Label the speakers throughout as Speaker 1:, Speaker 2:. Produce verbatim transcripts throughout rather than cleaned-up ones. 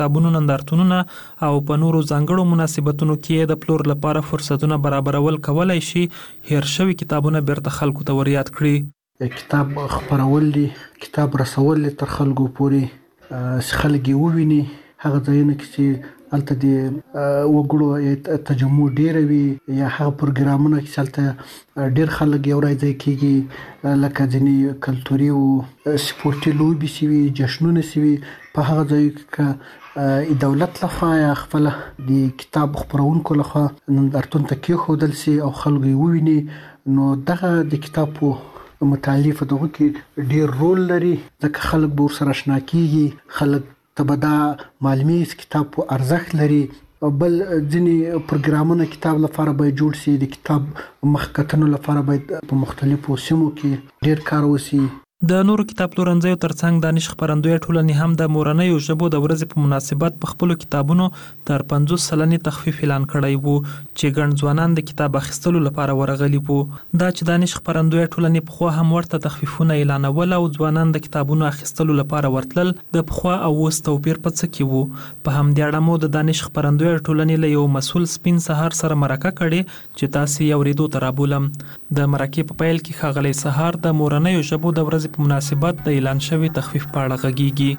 Speaker 1: کتابونو نندارتونونه او په نورو ځانګړو مناسبتونو کې د پلور لپاره فرصتونه برابرول کولای شي هیر شوي کتابونه بیرته خلکو ته وریاد کړي.
Speaker 2: کتاب خپرول دي، کتاب رسول دي تر خلکو پورې چې خلک یې وویني. هغه ځایونه کې چې هلته د وګړو تجمع ډېره وي یا هغه پروګرامونه چې هلته ډېر خلک یو ځای ځای کېږي، لکه ځینې کلتوري او سپورټي لوبې شوي، جشنونه شوي، په هغه ځایو کې دولت لخوا یا خپل د کتاب خپرونکو لخوا نندارتون ته کېښودل شي او خلکو یې وویني، نو دغه د کتاب په مطالعې په دغه کې ډېر رول لري، ځکه خلک به ورسره اشنا کېږي، خلک ته به دا معلومیږي کتاب په ارزښت لري. بل ځینې پروګرامونه کتاب لپاره باید جوړ شي، د کتاب مخکتنو لپاره باید په مختلفو سیمو کې ډېر کار وشي.
Speaker 1: د نورو کتاب پلورنځیو ترڅنګ دانش خپرندوی ټولنې هم د مورنیو ژبو د ورځې په مناسبت په خپلو کتابونو تر پنځوس سلنې تخفیف اعلان کړی وو چې ګڼ ځوانان د کتاب اخیستلو لپاره ورغلي وو. دا چې دانش خپرندوی ټولنې پخوا هم ورته تخفیفونه اعلانول او ځوانان د کتابونو اخیستلو لپاره ورتلل، د پخوا او اوس توپیر په څه کې وو؟ په همدې اړه مو د دانش خپرندوی ټولنې له یو مسؤل سپین سهار سره مرکه کړې چې تاسې یې اورېدو ته رابولم. د مرکې په پیل کې ښاغلی سهار د مورنیو ژبو د ورځې په مناسبت د اعلان شوي تخفیف په اړه غږیږي.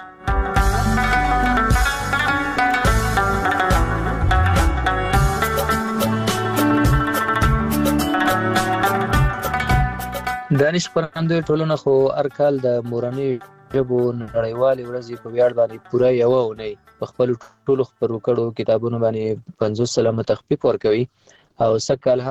Speaker 3: دانش خپرندوی ټولنه خو هر کال د مورنیو ژبو نړیوالې ورځې په ویاړ باندې پوره یوه اونۍ په خپلو ټولو خپرو کړو کتابونو باندې پنځوس سلنه تخفیف ورکوي او سږ کال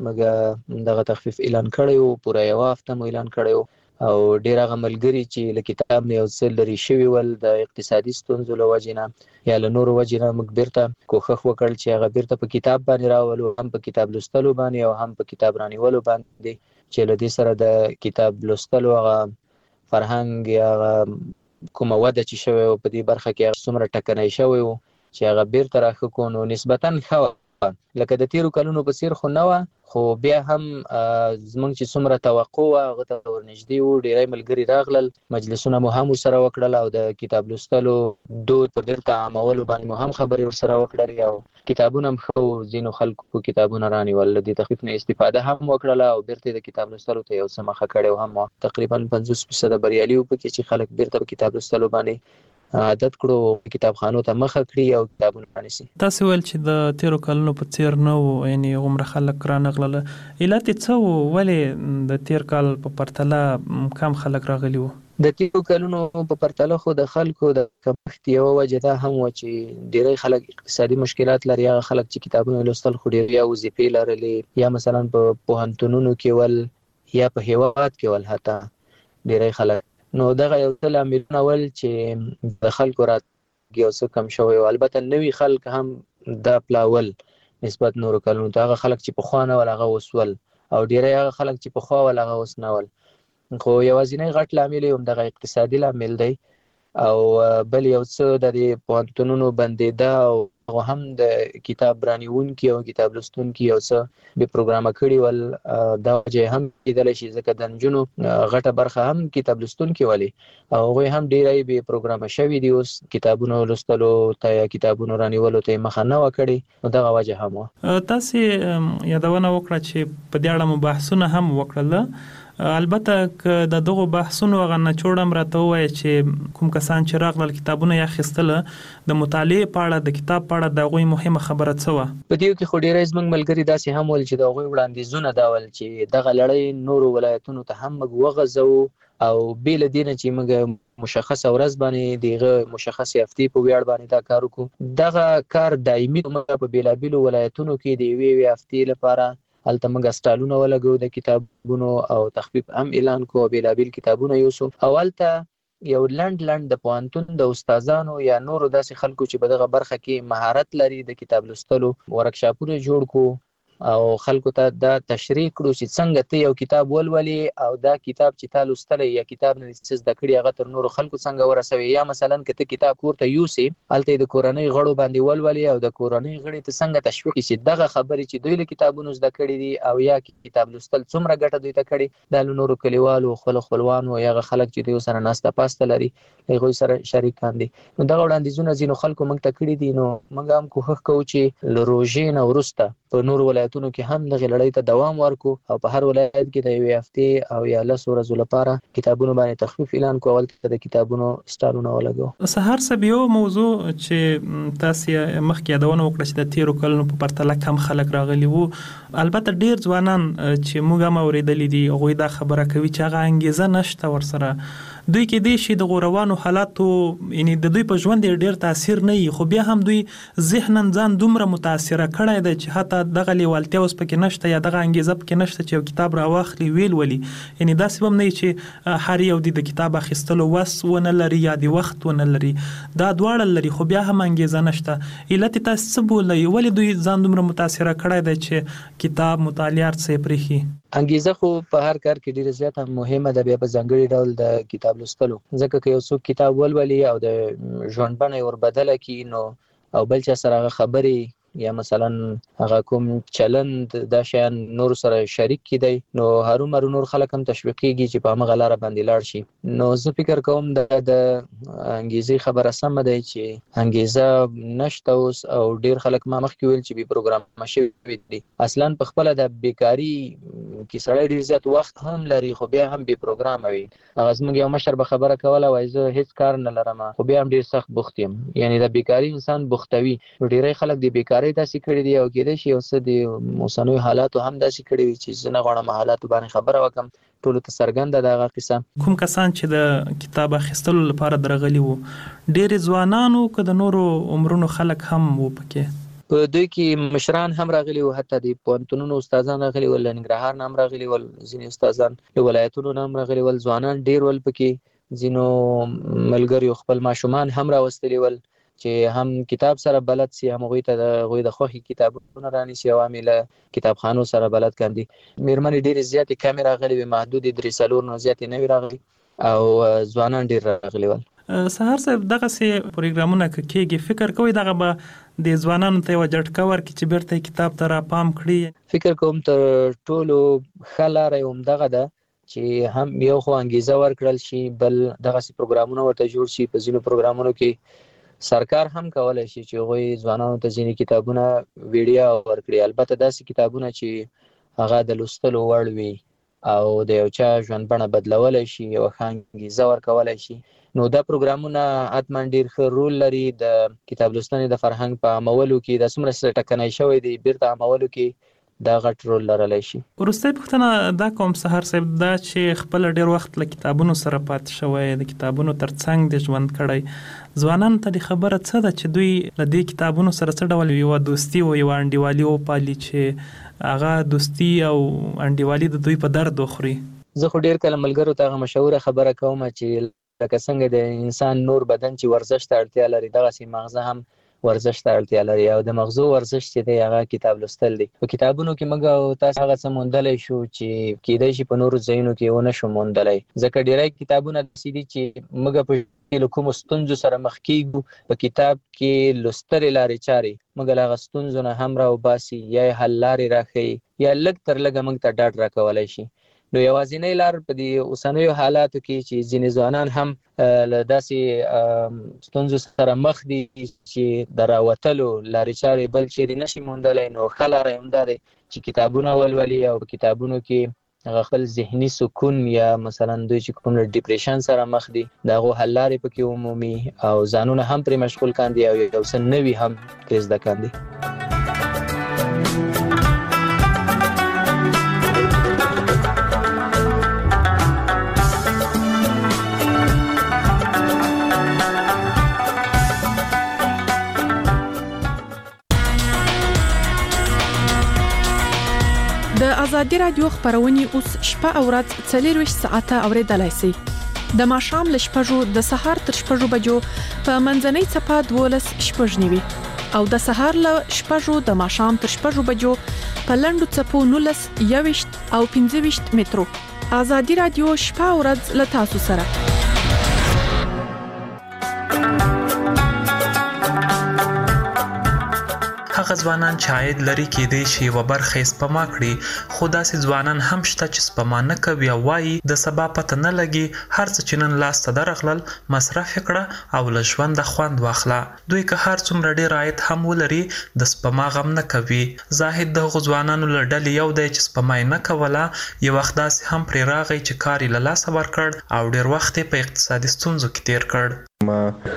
Speaker 3: هم دغه تخفیف اعلان کړی و، پوره یوه هفته مو اعلان کړی و او ډېر هغه ملګري چې له کتاب نه یو څه لرې شوي ول د اقتصادي ستونزو له وجې نه یا له نورو وجې نه، موږ بیرته کوښښ وکړ چې هغه بیرته په کتاب باندې راولو، هم په کتاب لوستلو باندې او هم په کتاب رانیولو باندې، چې له دې سره د کتاب لوستلو هغه فرهنګ یا کومه وده چې شوې وه په دې برخه کې هغه څومره ټکنی شوی و چې هغه بیرته راښه کړو، نو نسبتاً ښه وه. لکه د تیرو کلونو په څیر خو نه وه، خو بیا هم زموږ چې څومره توقع وه هغه ته ورنږدې وو. ډېری ملګري راغلل، مجلسونه مو هم ورسره وکړل او د کتاب لوستلو دود په بیرته عامولو باندې مو هم خبرې ورسره وکړلې او کتابونه هم ښه وو. ځینو خلکو کتابونه رانیول، له دې تخفیف نه استفاده هم وکړله او بیرته د کتاب لوستلو ته یو څه مخه کړې هم وه. تقریبا پنځوس فیصده بریالي وو پکې چې خلک بیرته په کتاب لوستلو باندې عادت کړو، کتابخانو ته مخه کړي او کتابونه رانیسي.
Speaker 1: تاسې ویل چې د تیرو کلونو په څیر نه وو، یعنې هغومره خلک رانغلله. علت یې څه وو؟ ولې د تیر کال په پرتله کم خلک راغلي وو؟
Speaker 3: د تیرو کلونو په پرتله خو د خلکو د کمښت یوه وجه دا هم وه چې ډېری خلک اقتصادي مشکلات لري. هغه خلک چې کتابونه لوستل خو ډېر یا وظیفې لرلې یا مثلا په پوهنتونونو کې ول یا په هیواد کې ول حتی ډېری خلک، نو دغه یو څه لاملونه ول چې د خلکو راتګ یو څه کم شوی و. البته نوي خلک هم دا پلاول نسبت نورو کلونو ته، هغه خلک چې پخوا نه ول هغه اوس ول او ډېری هغه خلک چې پخوا ول هغه اوس نه ول. خو یوازینی غټ لامل یې همدغه اقتصادي لامل دی او بل یو څه د دې پوهنتونونو بندېده او هغه هم د کتاب رانیونکي او کتاب لوستونکي یو څه بې پروګرامه کړي ول. دا وجه هم کېدلی شي ځکه د نجونو غټه برخه هم کتاب لوستونکي ولې او هغوی هم ډېری بې پروګرامه شوي دي، اوس کتابونو لوستلو ته یا کتابونو رانیولو ته یې مخه نه وه کړې، نو دغه وجه هم وه.
Speaker 1: تاسې یادونه وکړه چې په دې اړه مو بحثونه هم وکړل. البته که د دغو بحثونو هغه نچوړ هم راته ووایه چې کوم کسان چې راغلل کتابونه یې اخیستله، د مطالعې په اړه د کتاب په اړه د هغوی مهمه خبره څه وه؟
Speaker 3: په دې کې خو ډېری زموږ ملګري داسې هم ول چې د هغوی وړاندیزونه دا ول چې دغه لړۍ نورو ولایتونو ته هم موږ وغځوو او بې له دې نه چې موږ مشخصه ورځ باندې دغه مشخصې هفتې په ویاړ باندې دا کار وکړو. دغه کار دایمي موږ په بېلابېلو ولایتونو کې د یوې یوې هفتې لپاره هلته موږ سټالونه ولګو د کتابونو او تخفیف هم اعلان کو او بېلابېل کتابونه یوسو او هلته یو لنډ لنډ د پوهنتون د استادانو یا نورو داسې خلکو چې په دغه برخه کې مهارت لري د کتاب لوستلو ورکشاپونه جوړ کو او خلکو ته دا تشریح کړو چې څنګه ته یو کتاب ولولي او دا کتاب چې تا لوستلی یا کتاب نه څه زده کړي هغه تر نورو خلکو څنګه ورسوي، یا مثلا که ته کتاب کور ته یوسي هلته د کورنۍ غړو باندې ولولي او د کورنۍ غړي ته څنګه تشویق چې دغه خبرې چې دوی له کتابونو زده کړي دي او یا کتاب لوستل څومره ګټه دوی ته کړي دا له نورو کلیوالو خپلو خپلوانو یا هغه خلک چې دوی سره ناسته پاسته لري هغوی سره شریکان دي. نو دغه وړاندیزونه ځینو خلکو موږ ته کړي دي. نو موږ هم کوښښ کوو چې له روژې نه وروسته په نورو ولایتونو کې هم دغه لړۍ ته دوام ورکو او په هر ولایت کې د یوې هفتې او یا لسو ورځو لپاره کتابونو باندې تخفیف اعلان کوو، هلته د کتابونو سټالونه ولګوو.
Speaker 1: سهار صاحب یو موضوع چې تاسو مخکې یادونه وکړه چې د تیرو کلونو په پرتله کم خلک راغلي وو، البته ډیر ځوانان چې موږ هم اورېدلي دي هغوی دا خبره کوي چې هغه انګیزه نشته ورسره، دوی کې دی شي د غوروانو حالاتو یعنی د دوی په ژوند ډیر تاثیر نه وي، خو بیا هم دوی ذهناً ځان دومره متاثره کړی دی چې حتی دغه لیوالتیا اوس پکې نشته یا دغه انګیزه پکې نشته چې یو کتاب راواخلي ویل ولي. یعنی داسې هم نه چې هر یو د کتاب اخیستلو وس ونه لري یا د وخت ونه لري، دا دواړه لري خو بیا هم انګیزه نشته. علت تاسو څه بولئ؟ ولې دوی ځان دومره متاثره کړی دی چې کتاب مطالعه څه پرېښي؟
Speaker 3: انګیزه خو په هر کار کې ډیره زیاته مهمه ده، بیا په ځانګړي ډول د کتاب لوستلو، ځکه که یو څوک کتاب ولولي او د ژوند بڼه یې وربدله کړي نو او بل چا سره هغه خبرې یا مثلا هغه کوم چلند دا شیان نور سره شریک کیدی نو هرومرو نور خلک هم تشویقیږي چې په هغه لار باندې لاړ شي. نو زه فکر کوم د انګیزې خبره سم ده چې انګیزه نشته اوس او ډیر خلک ما مخکې ویل چې بي پروګرام شوي دي، اصلا په خپل د بیکاری کې سړی ډیر زیات وخت هم لري خو بیا هم بي پروګرام وي. هغه زموږ یو مشر به خبره کوله وایي زه هیڅ کار نه لرم خو بیا هم ډیر سخت بوخت یم، یعنی د بیکاری انسان بوختوي. ډیری خلک د بیکاری داسې کړي دي او کېدای شي اوس د اوسنیو حالاتو هم داسې کړي وي چې زه نه غواړم حالاتو باندې خبره وکړم، ټولو ته څرګنده ده هغه قصه.
Speaker 1: کوم کسان چې د کتاب اخیستلو لپاره درغلي وو ډېرې ځوانانو که د نورو عمرونو خلک هم وو پکې؟
Speaker 3: په دوی کې مشران هم راغلي وو، حتی د پوهنتونونو استادان راغلي ول، له ننګرهار نه هم راغلي ول، ځینې استادان له ولایتونو نه هم راغلي ول، ځوانان ډېر ول پکې، ځینو ملګریو خپل ماشومان هم راوستلي ول چې هم کتاب سره بلد سي، هم هغوی ته د هغوی د خوښې کتابونه رانیسي او هم له کتابخانو سره بلد کاندي. میرمنې ډېرې زیاتې کمې راغلي وي، محدودې درې څلور نه زیاتې نه وي راغلي او ځوانان ډېر راغلي ول.
Speaker 1: سهار صاحب دغسې پروګرامونه که کېږي فکر کوئ دغه به د ځوانانو ته یوه جټکه ورکړي چې بیرته کتاب ته راپام کړي؟
Speaker 3: فکر کوم تر ټولو ښه لاره یې همدغه ده چې هم یو خو انګیزه ورکړل شي، بل دغسې پروګرامونه ورته جوړ شي. په ځینو پروګرامونو کې سرکار هم کولای شي چې هغوی ځوانانو ته ځینې کتابونه ویډیا ورکړي، البته داسې کتابونه چې هغه د لوستلو وړ وي او د یو چا ژوند بڼه بدلولی شي، یوه ښه انګیزه ورکولی شي. نو دا پروګرامونه حتما ډېر ښه رول لري د کتاب لوستنې د فرهنګ په عامولو کې، دا څومره ټکنی شوی دی بیرته عامولو کې دا غټ رول لرلی شي.
Speaker 1: وروستۍ پوښتنه دا کوم سهار صاحب دا چې خپل ډېر وخت له کتابونو سره پاتې شوی، د کتابونو تر څنګ د ژوند کړی، ځوانانو ته د خبره څه ده چې دوی له دې کتابونو سره څه ډول یوه دوستي او یوه انډیوالي وپالي چې هغه دوستي او انډیوالي د دوی په درد وخوري؟
Speaker 3: زه خو ډېر کله ملګرو ته هغه مشهوره خبره کوم چې لکه څنګه د انسان نور بدن چې ورزش ته اړتیا لري دغسې مغزه هم ورزش ته اړتیا لري او د مغزو ورزش چې دی هغه کتاب لوستل دی. په کتابونو کې موږ او تاسو هغه څه موندلی شو چې کېدای شي په نورو ځایونو کې ونه شو موندلی، ځکه ډېری کتابونه داسې دي چې موږ په له کومو ستونزو سره مخ کېږو په کتاب کې لوستلې لارې چارې موږ له هغه ستونزو نه هم راوباسي یا یې حل لارې راښیي یا لږ تر لږه موږ ته ډاډ راکولی شي. نو یوازینۍ لار په دې اوسنیو حالاتو کې چې ځینې ځوانان هم له داسې ستونزو سره مخ دي چې د راوتلو لارې چارې بل چیرې نشي موندلی، نو ښه لاره یې همدا دی چې کتابونه ولولي او په کتابونو کې هغه خپل ذهني سکون یا مثلا دوی چې کوم ډیپریشن سره مخ دي د هغو حل لارې پکې ومومي او ځانونه هم پرې مشغول کاندي او یو څه نوي هم ترې زده کاندي.
Speaker 4: د ازادي رادیو خبرونه اوس شپه او ورځ څلور ساعته اوریدلای شئ. د ماښام ل شپږو د سهار تر شپږو بجو په منځنۍ صفه دولس شپږ نیوي او د سهار له شپږو د ماښام تر شپږو بجو په لنډو څپو نولس یويشت او پنځه ویشت مترو. آزادي رادیو شپه او ورځ له تاسو سره.
Speaker 1: هغه ځوانان چې عاید لري کېدای شي یوه برخه یې سپما کړي، خو داسې ځوانان هم شته چې سپما نه کوي او وایي د سبا پته نه لګي، هر څه چې نن لاس ته درغلل مصرف یې کړه او له ژونده خوند واخله. دوی که هر څومره ډېر عاید هم ولري د سپما غم نه کوي. زاهد د هغو ځوانانو له ډلې یو دی چې سپما یې نه کوله، یو وخت داسې هم پرې راغی چې کار یې له لاسه ورکړ او ډېر وخت یې په اقتصادي ستونزو کې تیر کړ.
Speaker 5: ما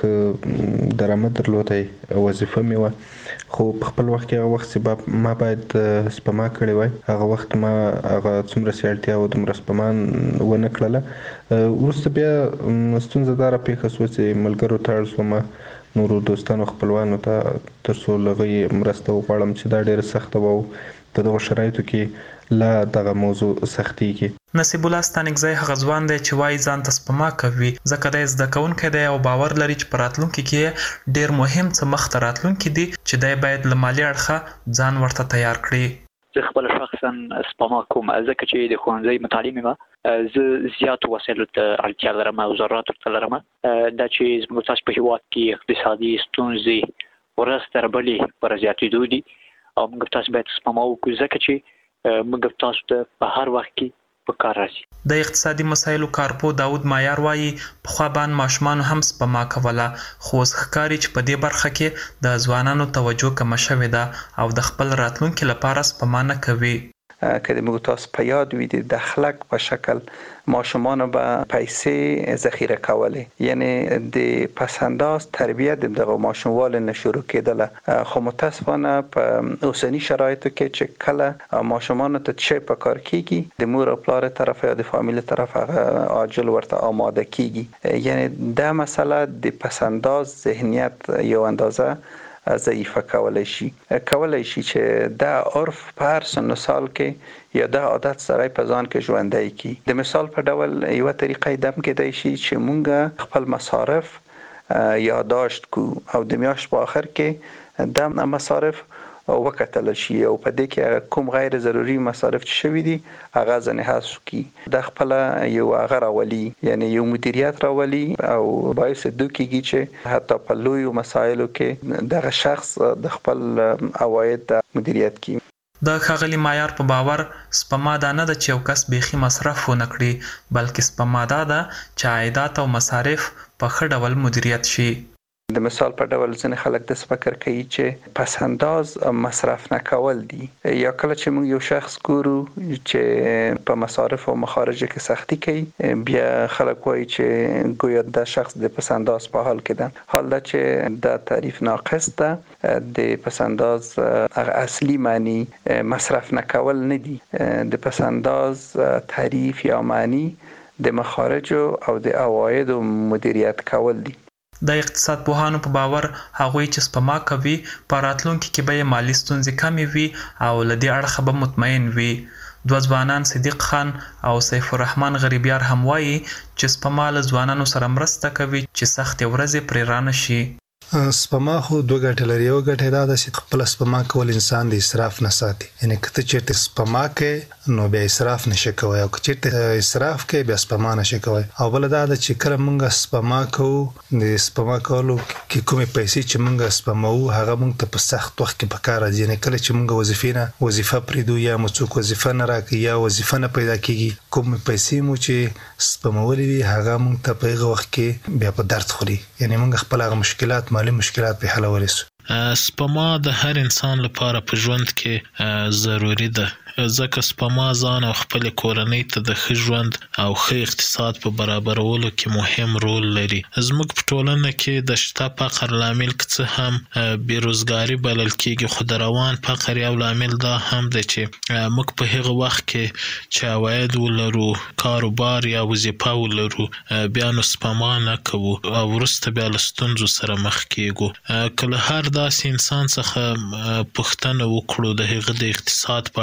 Speaker 5: ښه درآمد درلودی، وظیفه مې وه، خو په خپل وخت کې هغه وخت چې ما باید سپما کړې وای، هغه وخت ما هغه څومره چې اړتیا وه دومره سپما ونه کړله. وروسته بیا ستونزه دا راپېښه شوه چې ملګرو ته اړ شوم، نورو دوستانو خپلوانو ته، تر څو له هغوی مرسته وغواړم چې دا ډېره سخته وه او په دغو شرایطو کې لا دغه موضوع سختېږي.
Speaker 1: نصیب الله ستانکزی هغه ځوان دی چې وایي ځان ته سپما کوي ځکه دی زده کوونکی دی او باور لري چې په راتلونکي کې ډېر مهم څه مخته راتلونکي دي چې دی باید له مالي اړخه ځان ورته تیار کړي.
Speaker 6: زه خپل شخصا سپما کوم ځکه چې د ښوونځي مطالعې مې زه زیاتو وسایلو ته اړتیا لرم او ضروراتو ته لرم. دا چې زموږ تاسو په هېواد کې اقتصادي ستونزې ورځ تر بلې پر زیاتېدو دي او موږ تاسو باید سپما وکړو ځکه چې موږ تاسو ته په هر وخت کې په کار راځي.
Speaker 1: د اقتصادي مسایلو کارپو داود مایار وایي پخوا باندې ماشومانو هم سپما کوله، خو اوس ښکاري چې په دې برخه کې د ځوانانو توجه کمه شوې ده او د خپل راتلونکي لپاره سپما نه کوي.
Speaker 7: که د موږ تاسو په یاد وي د دخلک په شکل ماشومانو به پیسې ذخیره کولې، یعنی د پسنداز تربیه د دغه ماشوموالو نه شروع کېدله، خو متاسفانه په اوسني شرایطو کې چې کله ماشومانو ته څه په کار کېږي د مور او پلار طرفه یا د فامیل طرفه عاجل ورته آماده کېږي، یعنی دا مسله د پسنداز ذهنیت یو اندازه ضعیفه کولای شي کولای شي چې دا عرف په هر سن و سال کې یا دا عادت سره په ځان کې ژوندی کی. د مثال په ډول یو طریقې دم کېدای شي چې مونږ خپل مصارف یادداشت کو او د میاشت په آخر کې د مصارف وکتل شي او په دې کې کوم غیر ضروري مصارف چې شوي دي هغه ځنې حذف کی. د خپل یو هغه راولي، یعنی یو مدیریت راولي او باعث دوی کېږي چې حتی په لویو مسایلو کې دغه شخص د خپل عواید مدیریت کوي.
Speaker 1: د ښاغلي مایار په باور سپما دا نه ده چې یو کس بیخي مصرف ونه کړي، بلکې سپما دا ده چې عایدات او مصارف په ښه ډول مدیریت شي.
Speaker 7: د مثال په ډول ځینې خلک داسې فکر کوي چې پس انداز مصرف نه کول دي، یا کله چې موږ یو شخص ګورو چې په مصارف او مخارجو کې سختی کوي بیا خلک وایي چې ګویا دا شخص د پس انداز په حال کې ده، حال دا چې دا تعریف ناقص ده. د پس انداز اصلي معنی مصرف نه کول نه دي، د پس انداز تعریف یا معنی د مخارجو او د عوایدو مدیریت کول دي.
Speaker 1: د اقتصاد پوهانو په باور هغوی چې سپما کوي په راتلونکي کې به یې مالي ستونزې کمې وي او له دې اړخه به مطمئن وي. دوه ځوانان صدیق خان او سیف الرحمن غریبیار هم وایي چې سپما له ځوانانو سره مرسته کوي چې سختې ورځې پرې رانه شي.
Speaker 8: سپما خو دوه ګټې لري. یو ګټه دا ده چې خپل سپما کول انسان د اسراف نه ساتي، یعنی که ته چېرته سپما کوې نو بیا اسراف نشي کوی او که چېرته اسراف کوې بیا سپما نشي کوی. او بله دا ده چې کله موږ سپما کوو د سپما کولو کې کومې پیسې چې موږ سپموو هغه موږ ته په سخت وخت کې په کار راځي، یعنی کله چې موږ وظیفې نه وظیفه پرېږدو یا مو څوک وظیفه نه راکوي یا وظیفه نه پیدا کېږي، کومې پیسې مو چې سپمولې وي هغه موږ ته په هغه وخت کې بیا په درد خوري، یعنی موږ خپل هغه مشکلات مالي مشکلات په حلولی سو.
Speaker 9: سپما د هر انسان لپاره په ژوند کې ضروری ده، ځکه سپما ځان او خپل کورنۍ ته د ښه ژوند او ښه اقتصاد په برابرولو کې مهم رول لري. زموږ په ټولنه کې د شته فقر لامل که څه هم بیروزګاري بلل کېږي، خو د روان فقر یو لامل دا هم دی چې موږ په هغه وخت کې چې عواید ولرو، کاروبار یا وظیفه ولرو، بیا نو سپما نه کوو او وروسته بیا له ستونزو سره مخ کېږو. که له هر داسې انسان څخه پوښتنه وکړو د هغه د اقتصاد په اړه چې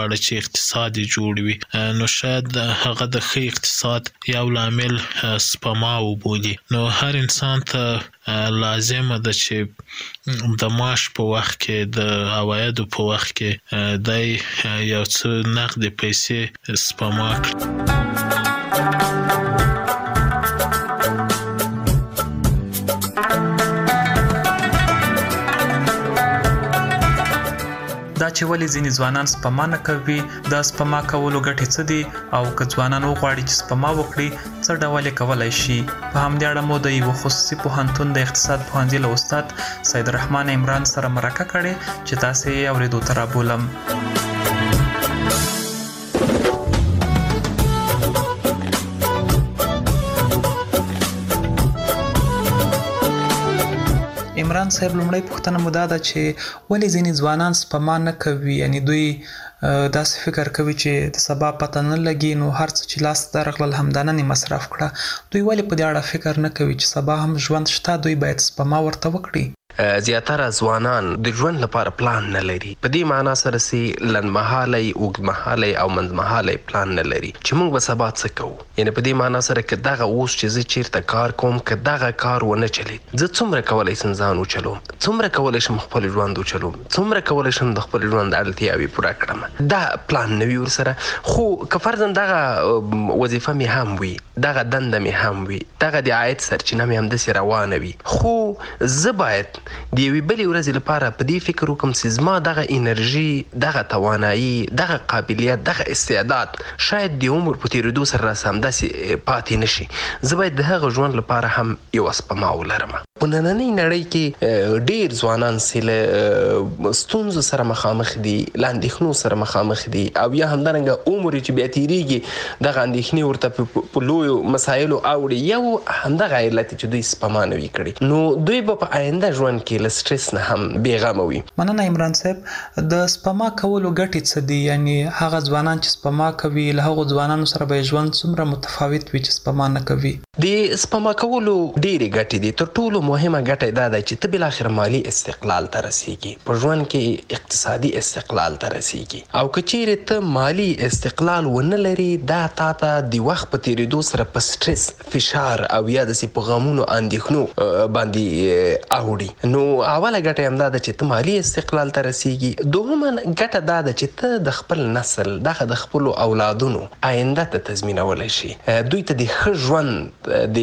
Speaker 9: اقتصاد جوړ وي، نو شاید هغه د ښه اقتصاد یو لامل سپما وبولي. نو هر انسان ته لازمه ده چې د معاش په وخت کې د عوایدو په وخت کې د یو څه نقد پیسې سپما کړي.
Speaker 1: دا چې ولې ځینې ځوانان سپما نه کوي، دا سپما کولو ګټې څه دي، او که ځوانان وغواړي چې سپما وکړي څه ډول یې کولی شي. په همدې اړه مو د یوه خصوصي پوهنتون د اقتصاد پوهنځي له استاد سید الرحمن عمران سره مرکه کړې چې تاسې یې اورېدو ته رابولم. عمران صاحب، لومړی پوښتنه مو دا ده چې ولې ځینې ځوانان سپما نه کوي؟ یعنی دوی داسې فکر کوي چې د سبا پته نه لګي، نو هر څه چې لاس ته راغلل همدا نن یې مصرف کړه. دوی ولې په دې اړه فکر نه کوي چې سبا هم ژوند شته، دوی باید سپما ورته وکړي؟
Speaker 10: زیاتره ځوانان د ژوند لپاره پلان نه لري. په دې معنا سره چې لنډمهالی، اوږدمهالی او منځمهالی پلان نه لري چې موږ به سبا څه کوو. یعنې په دې معنا سره که دغه اوس چې زه چیرته کار کوم، که دغه کار ونه چلید، زه څومره کولی شم ځان وچلوم، څومره کولی شم خپل ژوند وچلوم، څومره کولی شم د خپل ژوند اړتیاوې پوره کړم. دا پلان نه وي ورسره. خو که فرضاً دغه وظیفه مې هم وي، دغه دنده مې هم وي، دغه د عاید سرچینه مې همداسې روانه وي، خو زه باید د یوې بلې ورځې لپاره په دې فکر وکړم چې زما دغه انرژي، دغه توانایي، دغه قابلیت، دغه استعداد شاید د عمر په تېرېدو سره راسه همداسې پاتې نه شي. زه باید د هغه ژوند لپاره هم یوه سپما ولرم. په نننۍ نړۍ کې ډېر ځوانان چې له ستونزو سره مخامخ دي، له اندېښنو سره مخامخ دي، او یا همدارنګه عمر چې بیا تېرېږي دغه اندېښنې ورته په لویو مسایلو اوړي. یو همدغه علت چې دوی سپما نه وي کړې، نو دوی به په آینده ژوند کې له سټرس نه هم بېغمه وي.
Speaker 1: مننه عمران صاحب. د سپما کولو ګټې څه دي؟ یعنی هغه ځوانان چې سپما کوي له هغو ځوانانو سره به ژوند څومره متفاوت وي چې سپما نه کوي؟
Speaker 10: د سپما کولو ډېرې ګټې دي. تر ټولو مهمه ګټه دا ده چې ته بالاخره مالي استقلال ته رسېږي، په ژوند کې اقتصادي استقلال ته رسېږي. او که چیرې ته مالي استقلال ونه لري، دا تا ته د وخت په تېرېدو سره په سټرس، فشار او یا داسې په غمونو، اندېښنو باندې اوړي. نو اوله ګټه هم دا ده چې ته مالي استقلال ته رسېږي. دوهمه ګټه دا ده چې ته د خپل نسل، دغه د خپلو اولادونو آینده ته تضمینولی شي، دوی ته د ښه ژوند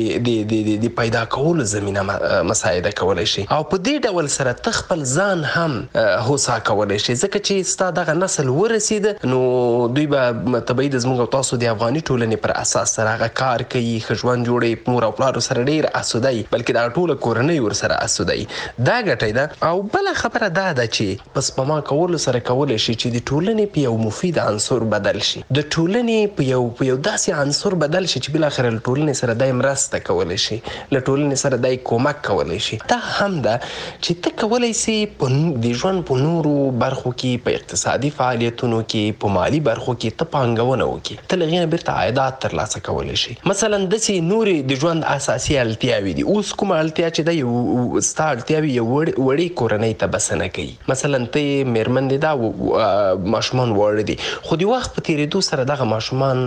Speaker 10: د پیدا کولو زمینه مساعده کولی شي. او په دې ډول سره ته خپل ځان هم هوسا کولی شي، ځکه چې ستا دغه نسل ورسېده، نو دوی به طبیعي د زموږ او تاسو د افغاني ټولنې پر اساس سره هغه کار کوي، ښه ژوند جوړوي، مور او پلارو سره ډېر اسوده وي، بلکې دغه ټوله کورنۍ ورسره اسوده وي. دا ګټه ده. او بله خبره دا ده چې په سپما کولو سره کولی شي چې د ټولنې په یو مفید عنصر بدل شي، د ټولنې په یو په یو داسې عنصر بدل شي چې بالاخره له ټولنې سره دای مرسته کولی شي، له ټولنې سره دای کومک کولی شي. دا هم ده چې ته کولی سي د ژوند په نورو برخو کې، په اقتصادي فعالیتونو کې، په مالي برخو کې ته پانګونه وکړي، ته له هغې نه بیرته عایدات ترلاسه کولی شي. مثلا داسې نورې د ژوند اساسي اړتیاوې دي. اوس کومه اړتیا چې ده یو ستا اړتیاوې یو وړې کورنۍ ته بسنه کوي. مثلا ته میرمن دي، دا ماشومان واړه دي، خو د وخت په تېرېدو سره دغه ماشومان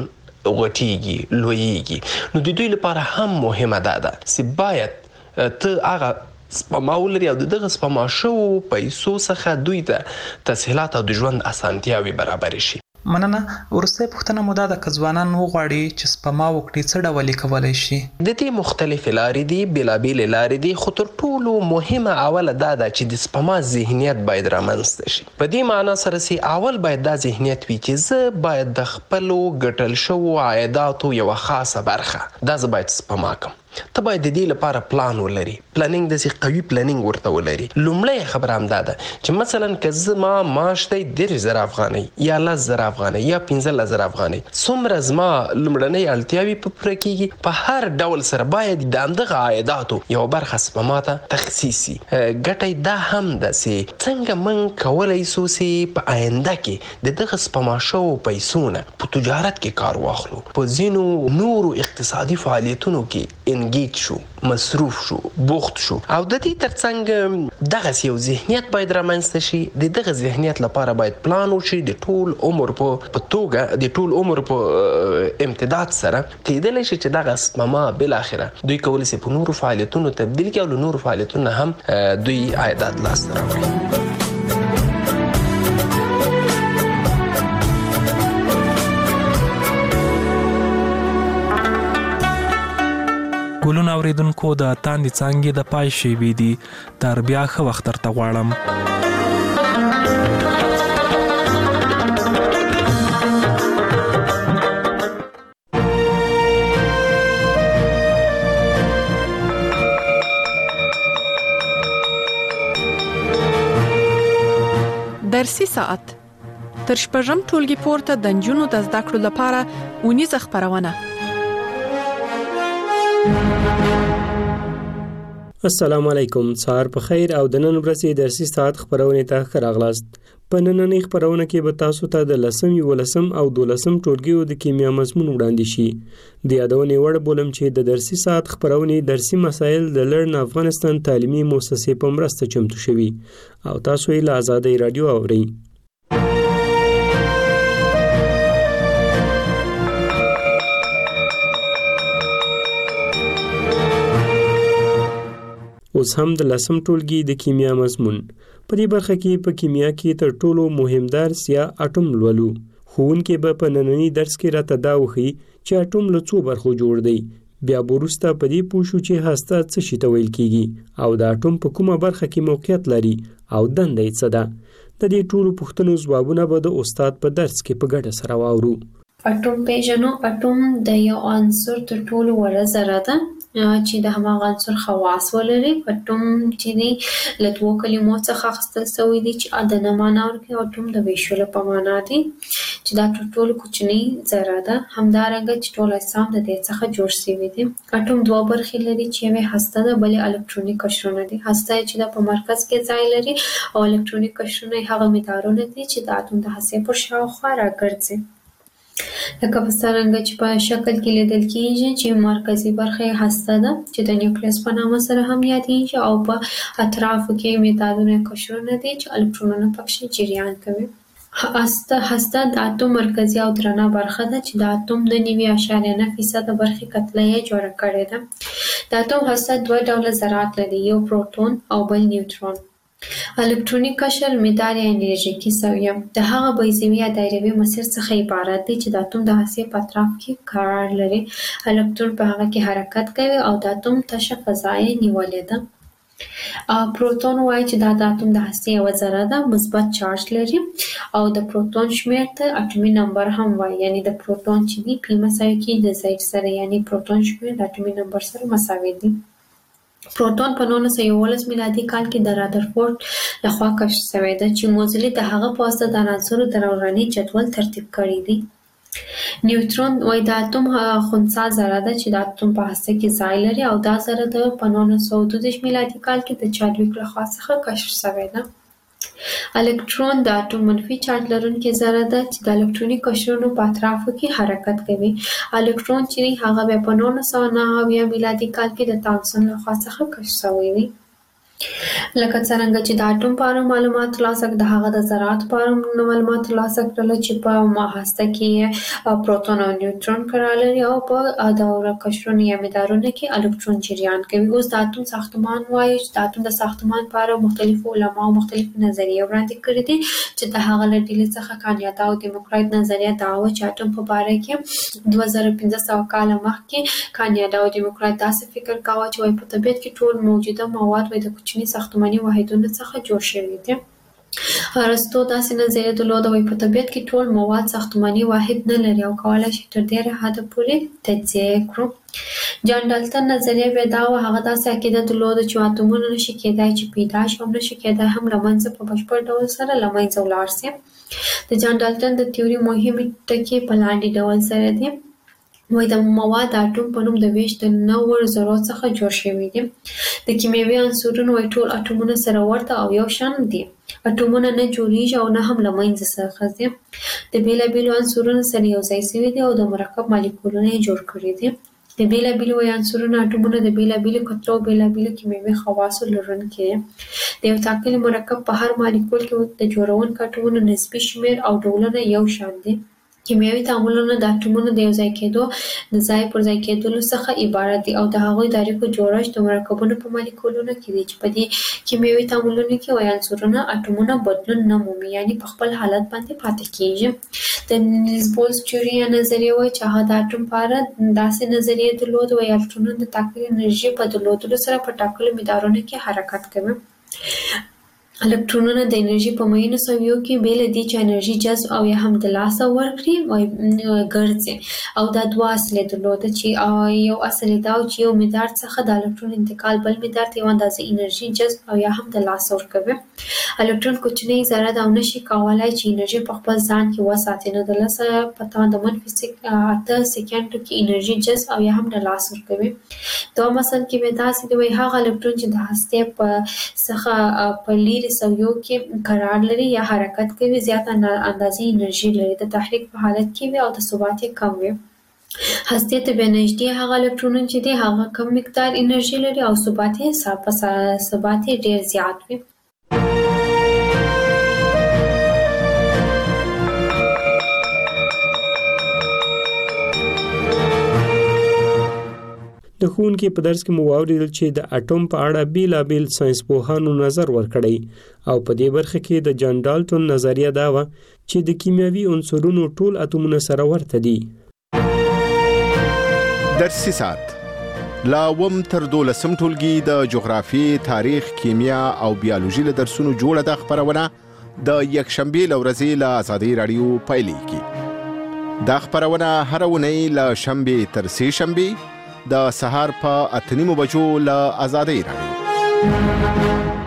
Speaker 10: غټېږي، لویېږي. نو د دوی لپاره هم مهمه دا ده چې باید ته هغه سپما ولري او د دغه سپما شوو پیسو څخه دوی ته تسهیلات او د ژوند اسانتیاوې برابرې شي.
Speaker 1: مننه. وروستۍ پوښتنه مو دا ده، که ځوانان وغواړي چې سپما وکړي څه ډول یې کولی شي؟
Speaker 10: د دې مختلفې لارې دي، بېلابېلې لارې دي، خو تر ټولو مهمه اوله دا ده چې د سپما ذهنیت باید رامنځته شي. په دې معنا سره چې اول باید دا ذهنیت وي چې زه باید د خپلو ګټل شوو عایداتو یوه خاصه برخه دا زه باید سپما کړم. ته باید د دې لپاره پلان ولري، پلانینګ داسې قوي پلانینګ ورته ولري. لومړی خبره هم دا ده چې مثلا که زما معاش دی دېرش زره افغانۍ یا لس زره افغانۍ یا پنځلس زره افغانۍ، څومره زما لومړنۍ اړتیاوې په پوره کېږي، په هر ډول سره باید د همدغه عایداتو یوه برخه سپما ته تخصیص شي. ګټه دا هم ده چې څنګه موږ کولی سو چې په آینده کې د دغه سپما شوو پیسو نه په تجارت کې کار واخلو، په ځینو نورو اقتصادي فعالیتونو کې انګیج شو، مصروف شو، بوخت شو. او د دې ترڅنګ دغه یو ذهنیت باید رامنځته شي. د دغه ذهنیت لپاره باید پلان وشي د ټول عمر په توګه، د ټول عمر په امتداد سره کېدلی شي چې دغه سپما بالاخره دوی کولی شي په نورو فعالیتونو تبدیل کړي او له نورو فعالیتونو هم دوی عایدات لاسته راوړي.
Speaker 1: ګلونه اوریدونکو د تاندې څانګې د پای شیبې دي. تر بیا ښه وخت درته غواړم.
Speaker 4: درسي ساعت تر شپږم ټولګي پورته د نجونو د زده کړو لپاره ونیزه خبرونه.
Speaker 11: السلام علیکم، سهار په خیر او د نن ورځې درسي ساعت خبرونه ته ښه راغلاست. په نننۍ خبرونه کې به تاسو ته د لسم، یولسم او دولسم ټولګیو د کیمیا مضمون وړاندې شي. د یادونې وړ بولم چې د درسي ساعت خبرونه درسي مسایل د لرن افغانستان تعلیمي مؤسسې په مرسته چمتو شوي او تاسو یې له آزادۍ رادیو اورئ. اوس هم د لسم ټولګي د کیمیا مضمون. په دې برخه کې په کیمیا کې تر ټولو مهم درس یا اټوم لولو. ښوونکی به په نننی درس کې راته دا وښيي چې اټوم له څو برخو جوړ دی. بیا به وروسته په دې پوه شو چې هسته څه شي ته ویل کېږي او د اټوم په کومه برخه کې موقعیت لري او دنده یې څه ده. د دې ټولو پوښتنو ځوابونه به د استاد په درس کې په ګډه سره واورو.
Speaker 12: اټوم پیژنو. اټوم د یو عنصر تر ټولو وړه ذره ده چې د هماغه عنصر خواص ولري. اټوم چې دی له دوو کلمو څخه اخیستل شوی دی چې د نه معنا ورکوي. اټوم د ویشلو په معنا دی چې دا تر ټولو کوچنۍ ذره ده. همدارنګه چې ټول اجسام د دې څخه جوړ شوي دي. اټوم دوه برخې لري چې یوې هسته ده، بلې الکترونیک قشرونه دي. هسته چې د په مرکز کې ځای لري او الکترونیک قشرونه هغه مدارونه دي چې د اټوم د هستې پر شاوخوا راګرځي. لکه په څرنګه چې په شکل کې لیدل کېږي چې مرکزي برخه یې هسته ده چې د نیوکلیس په نامه سره هم یادېږي او په اطرافو کې مدارونه قشرونه دي چې الکترونونه پکې جریان کوي. هسته هسته د اټوم مرکزي او درنه برخه ده چې د اټوم د نوي اعشاریه نه فیصده برخې کتله یې جوړه کړې ده. د اټوم هسته دوه ډوله ذرات لري، یو پروتون او بل نیوترون. الکترونیک قشر مدار یا انرژیکي سویه د هغه بیضوي یا دایروي مسیر څخه عبارت دی چې د اټوم د هستې په اطراف کې قرار لري. الکترون په هغه کې حرکت کوي او د اټوم تشه فضا یې نیولې ده. پروتون وایي چې دا د اټوم د هستې یوه ذره ده، مثبت چارج لري او د پروتون شمیر ته اټومي نمبر هم وایي. یعنی د پروتون چې دی پی مساوي کېږي د زید سره، یعنی پروتون شمیر د اټومي نمبر سره مساوي دی. پروتون په نولس سوه یوولس میلادي کال کې د رادرفورد لخوا کشف شوی ده چې موزلي د هغه په واسطه د عناصرو د دوراني جدول ترتیب کړی دی. نیوترون وایي د اټوم خنثی ذره ده چې د اټوم په هسته کې ځای لري او دا ذره د په نولس سوه دوه دېرش میلادي کال کې د چادویک لخوا څخه کشف شوی ده. الکترون د اټوم منفي چارج لرونکې ذره ده چې د الکترونیک قشرونو په اطرافو کې حرکت کوي. الکترون چې دی هغه بیا په نولس سوه نهه اویا میلادي کال کې د تامسون لخوا څخه کشف شوی دی. لکه څرنګه چې د اټوم په اړه معلومات ترلاسه کړل، د هغه د ذراتو په اړه معلومات ترلاسه کړل چې په هسته کې پروتون او نیوترون قرار لري او په دوره قشرونو یا مدارونو کې الکترون جریان کوي. اوس د اټوم ساختمان وایي چې د اټوم د ساختمان په اړه مختلفو علماو مختلفې نظریې وړاندې کړي دي چې د هغه له ډلې څخه کانیاتا او دیموکرایت نظریه دا وه چې اټوم په باره کې دوه زره پنځه سوه کاله مخکې کانیاتا او دیموکرایت داسې فکر کاوه چې وایي په طبیعت کې ټول موجوده مواد وایي د کوچني ساختماني واحدونو څخه جوړ شوي دي. ارسطو داسې نظریه درلوده وایي په طبیعت کې ټول مواد ساختماني واحد نه لري او کولی شي تر ډېره حده پورې تجزیه کړو. جان ډالټن نظریه بیا دا وه، هغه داسې عقیده درلوده چې اتومونه نشي کېدای چې پیدا شي او نشي کېدای هم له منځه په بشپړ ډول سره له منځه ولاړ شي. د جان ډالټن د تیوري مهمې ټکي په لاندې ډول سره دي. وایي د مواد د اټوم په نوم د ویش د نوو ذرو څخه جوړ شوي دي. د کیمیاوي عنصرونو وایي ټول اټومونه سره ورته او یو شان دي. اټومونه نه جوړیږي او نه هم له منځه څخه ځي. د بېلابېلو عنصرونو سره یو ځای شوي دي او د مرکب مالیکولونه یې جوړ کړي دي. د بیلابیلو عنصرونو اټومونه د بیلابیلو کتلو بیلابیلو کیمیاوي خواصو لرونکي دي. د یو ټاکلي مرکب په هر مالیکول کې د جوړونکو اټومونو نسبي شمېر او ډولونه یو شان دي. کیمیاوي تعاملونه د اټومونو د یو ځای کېدو د ځای پر ځای کېدلو څخه عبارت دي او د هغوی د اړیکو جوړښت د مرکبونو په مالیکولونو کې دی چې په دې کیمیاوي تعاملونو کې وایي عنصرونه اټومونه بدلون نه مومي، یعنې په خپل حالت باندې پاتې کېږي. د نیلز بولز تیوري نظریه وایي چې هغه د اټوم په اړه داسې نظریه درلوده وایي الکترونونه د ټاکلې انرژي په درلودلو سره په ټاکلو مدارونو کې حرکت کوي. الکترونونه د انرژي په معینو سویو کې بې له دې چې انرژي جذب او یا هم د لاسه ورکړي وایي ګرځي او دا دوه اصلې درلوده چې یو اصل یې دا و چې یو مدار څخه د الکترون انتقال بل مدار ته یوه اندازه انرژي جذب او یا هم د لاسه ورکوي. الکترون کوچنی ذره ده او نشي کولی چې انرژي په خپل ځان کې وساتي، نو د لسه په توان د منفي اته سکنډو کې انرژي جذب او یا هم د لاسه ورکوي. دوه مثل کې به داسې دی وایي هغه الکترون چې د هستې په څخه په لیرې سویو کې قرار لري یا حرکت کوي زیات اندازې انرژي لري، د تحریک په حالت کې وي او د ثبات یې کم وي. هستې ته بیا نږدې هغه الکترونونه چې دی هغه کم مقدار انرژي لري او ثبات یې ثبات یې ډېر زیات وي.
Speaker 11: د ښوونکي په درس کې مو واورېدل چې د اټوم په اړه بیلابیل ساینسپوهانو نظر ورکړی او په دې برخه کې د جان ډالټون نظریه دا وه چې د کیمیاوي عنصرونو ټول اتومونه سره ورته دي.
Speaker 13: درسي ساعت لا اووم تر دولسم ټولګي د جغرافیې، تاریخ، کیمیا او بیالوژي له درسونو جوړه ده خپرونه د یکشنبې له ورځې له ازادۍ راډیو پیلېږي. دا خپرونه هره اونۍ له شنبې تر سې شنبې د سهار په اته نیمو بجو له ازادۍ راډیو.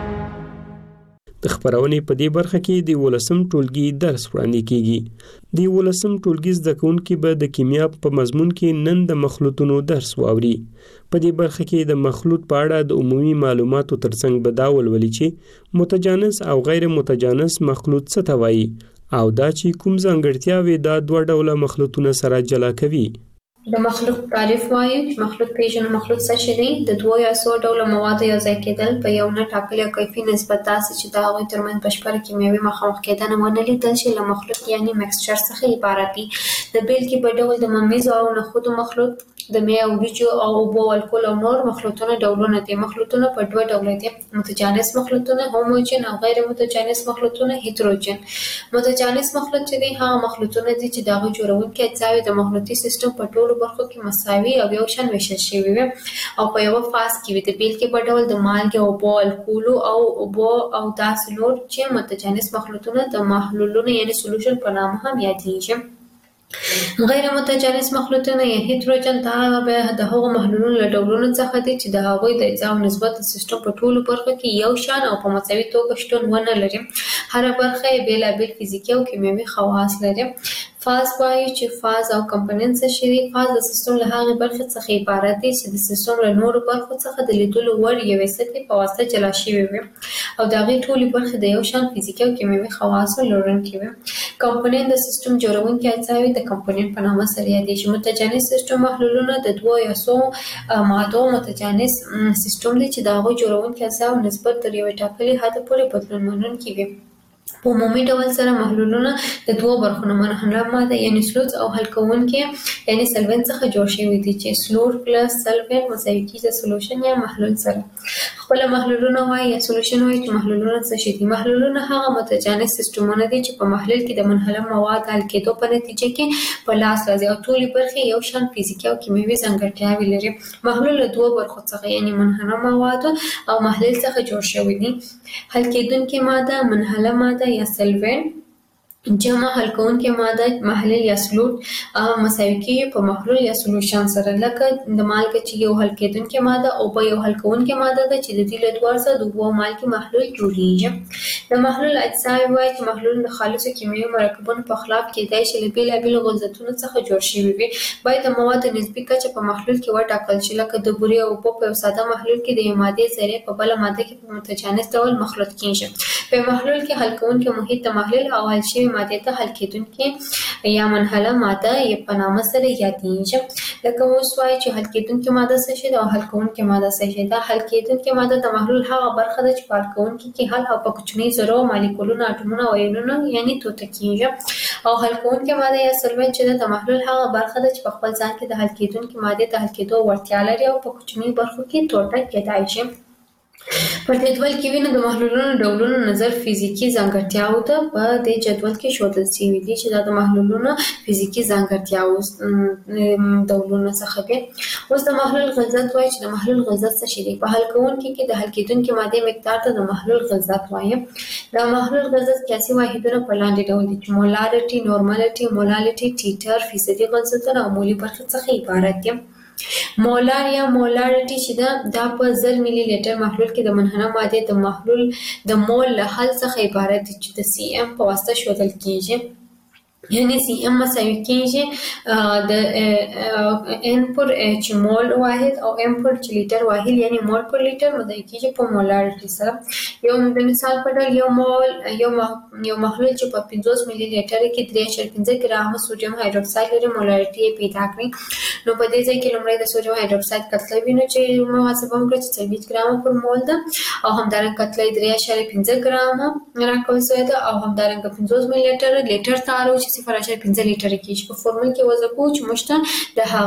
Speaker 11: د خپرونې په دې برخه کې د ولسم ټولګي درس وړاندې کیږي. د ولسم ټولګي زده کوونکي به د کیمیا په مضمون کې نن د مخلوطونو درس واوري. په دې برخه کې د مخلوط په اړه د عمومي معلوماتو ترڅنګ به دا ولولي چې متجانس او غیر متجانس مخلوط څه ته وایي او دا چې کوم ځانګړتیاوې دا دوه ډوله مخلوطونه سره جلا کوي.
Speaker 12: د مخلوط تعریف وایي چې مخلوط پیژنو. مخلوط څه شی دی؟ د دوه یا څو ډوله موادو یو ځای کېدل په یو نه ټاکلي او کیفي نسبت داسې چې د هغوی ترمنځ بشپړه کیمیاوي مخامخ کېدنه ونه لیدل شي له مخلوط یعنې مکسچر څخه عبارت دي. د بیلګې په ډول د ممیزو او نخودو مخلوط، د مې او وریجو او اوبو او الکول او نور مخلوطونه ډولونه دي. مخلوطونه په دوه ډوله دي: متجانس مخلوطونه هوموجن او غیر متجانس مخلوطونه هیتروجن. متجانس مخلوط چې دی هغه مخلوطونه دي چې د هغوی جوړونکي اجزاوې د مخلوطي سیستم په ټولو برخو کې مساوي او یو شان ویشل شوي وي او په یوه فاز کې وي. د بیلګې په ډول د مالګې، اوبو، الکولو او اوبو او داسې نور چې متجانس مخلوطونه د محلولونو یعنې سولوشن په نامه هم یادېږي. غیر متجانس مخلوطونه یا هیتروجن دا د هغو محلولونو له ډولونو څخه دي چې د هغوی د اجزاو نسبت د سیستم په ټولو برخو کې یو شان او په مساوي توګه شتون ونه لري. هره برخه یې بېلابېل فزیکي او کیمیاوي خواص لري. فاز وایي چې فاز او کمپوننټ څه شي دي؟ فاز د سیستم له هغې برخې څخه عبارت دی چې د سیستم له نورو برخو څخه د لیدلو وړ یوې سطحې په واسطه جلا شوي وي او د هغې ټولې برخې د یو شان فزیکي او کیمیاوي خواصو لرونکي وي. کمپوننټ د سیستم جوړونکي اجزاوې د کمپوننټ په نامه سره یادېږي. متجانس سیستم محلولونه د دوو یا څو مادو متجانس سیستم دی چې د هغوی جوړونکي اجزاو نسبت تر یوې ټاکلي حده پورې بدلون منونکي وي. په عمومي ډول سره محلولونه د دوو برخو نه منحله ماده یعنې سلوټ او حل کوونکي یعنې سلوین څخه جوړ شوي دي چې سلوټ پلس سلوین مساوي کېږي د سولوشن یا محلول سره. خپله محلولونه وایي یا سولوشن وایي چې محلولونه څه شي دي؟ محلولونه هغه متجانس سیستمونه دي چې په محلول کې د منحله مواد حل کېدو په نتیجه کې په لاس راځي او ټولې برخې یو شان فزیکي او کیمیاوي ځانګړتیاوې لري. محلول له دوو برخو څخه یعنې منحله موادو او محلول څخه جوړ شوي دي. حل کېدونکې ماده منحله ماده یا سلوین، جمع حل کوونکې ماده محلول یا سلوټ مساوي کېږي په محلول یا سولوشن سره. لکه د مالګه چې یو حل کېدونکې ماده او په یو حل کوونکې ماده ده چې د دې له دواړو څخه د اوبو او مالګې محلول جوړېږي. د محلول اجزاوې وایي چې محلول د خالصو کیمیاوي مرکبونو په خلاف کېدای شي له بېلابېلو غلظتونو څخه جوړ شوي وي. باید د موادو نسبي کچه په محلول کې وټاکل شي. لکه د بورې او اوبو په یو ساده محلول کې د یوې مادې ذرې په بله ماده کې په متجانس ډول مخلوط کېږي. په محلول کې حل کوونکي محیط د محلول او حل شوي مادې ته حل کېدونکې یا منحله ماده یې په نامه سره یادېږي. لکه اوس وایي چې حل کېدونکې ماده څه شي ده او حل کوونکې ماده څه شي ده. حل کېدونکې ماده د محلول هغه برخه ده چې په حل کوونکي کې حل او په کوچني ذرو مالیکولونه اټومونه او ایونونه یعنی توته کېږي. او حل کوونکې ماده یا سولوینټ چې د محلول هغه برخه ده چې په خپل ځان کې د حل کېدونکې مادې ته حل کېدو وړتیا لري او په کوچني برخو کې ټوټه کېدای شي. په دې جدول کې وینو د محلولونو ډولونو نظر فزیکی ځانګړتیاو ته په دې جدول کې ښودل شوي دي چې دا د محلولونو فزیکی ځانګړتیاو ډولونه څخه دي. اوس د محلول غلظت وایي چې د محلول غلظت څه شی دی. په حل کوونکي کې د حل کېدونکې مادې مقدار ته د محلول غلظت وایي. د محلول غلظت قیاسي واحدونه په لاندې ډول دي چې مولارټي، نورمالټي، مولالټي، ټیټر، فیصدي غلظتونه او مولي برخې څخه عبارت دي. مولار یا مولارټي چې ده دا په زر ملي لیټر محلول کې د منحنه مادې د محلول د مول له حل څخه عبارت دي چې د سی ام په واسطه ښودل کېږي. یعنی سی ام مساوي کېږي د ان پر چې مول واحد او ام پر چې لیټر واحد یعنی مول پر لیټر مساوي کېږي په مولارټي سره. یو د مثال په ډول یو مول یو یو محلول چې په پنځوس ملي لیټر کې درې اعشاریه پنځه ګرامه سوډیم هایدروکساید لري مولارټي یې پیدا کړئ. نو په دې ځای کې لومړی د سوډیم هایدروکساید کتله وینو چې محاسبه وکړه چې څلوېښت ګرامه پر مول ده او همدارنګه کتله یې درې اعشاریه پنځه ګرامه راکول شوې ده او همدارنګه پنځوس ملي لیټر لیټر ته اړوي چې صفر اعشاریه پنځه لیټره کېږي. په فورمول کې وضع کوو چې موږ ته د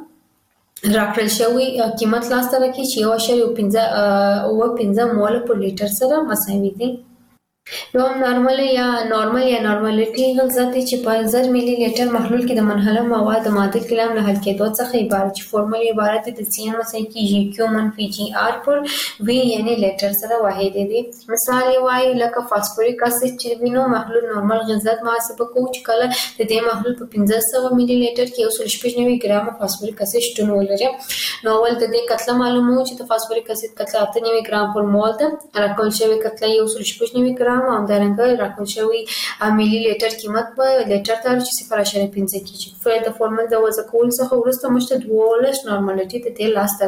Speaker 12: هغه راکړل شوی قیمت لاسته راکړي چې یو اعشاریه پنځه اووه پنځه موله پر لیټر سره مساوي دي. دوم نارمل یا نارمل یا نارمالټي غلظت دی چې په زر ملي لیټر محلول کې د منحله مواد د معادل کلام له حل کېدو څخه عبارت چې فورمول عبارت دی د سی ان مساوي کېږي کیو منفي جي آر پر وی یعنی لیټر سره واحد دی. مثال یې وایي لکه فاسفوریک اسید چې وینو محلول نورمال غلظت محاسبه کوو چې کله د دې محلول په پنځه سوه ملي لیټر کې یو سل شپږ نوي ګرامه فاسفوریک اسید شتون ولري. نو اول د دې کتله معلوموو چې د فاسفوریک اسید کتله اته نوي ګرام پر مول ده. راکول شوې کتله یو سل شپږ نوي ګرام او همدارنګه راکول شوی ملي لیټر قیمت په لیټر ته چې صفر اعشاریه پنځه کېږي. فعل د فورمول د وضع کولو څخه وروسته موږ ته دولس نارمالټي د دې لاسته